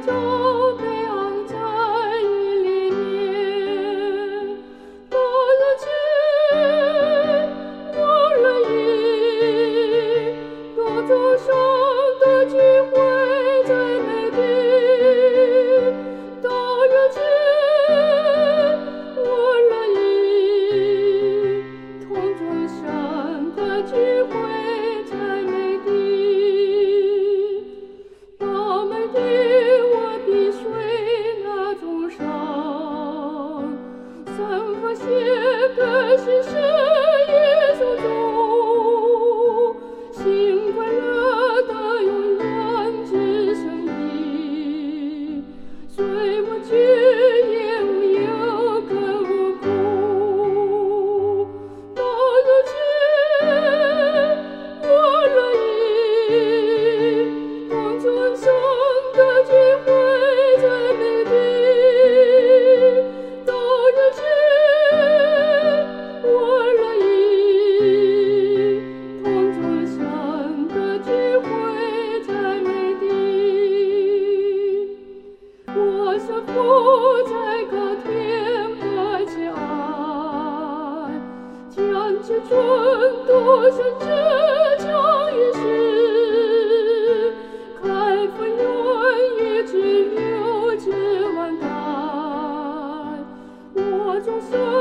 朝北昂在雨里面，到了天忘了雨，多走上的机会在美丽，到了天忘了雨，同桌上的机会在美丽，大美的我的水那种上，散发些个是谁耶稣中，心快乐的永远之声音，虽无惧也无忧更无苦，到了天忘了雨，当尊上的机会在美丽，到了天忘了雨，当尊上的机会在美丽。我想伏在高天白之岸，将其春度生之长一世，开封愿意之流之万代，我终生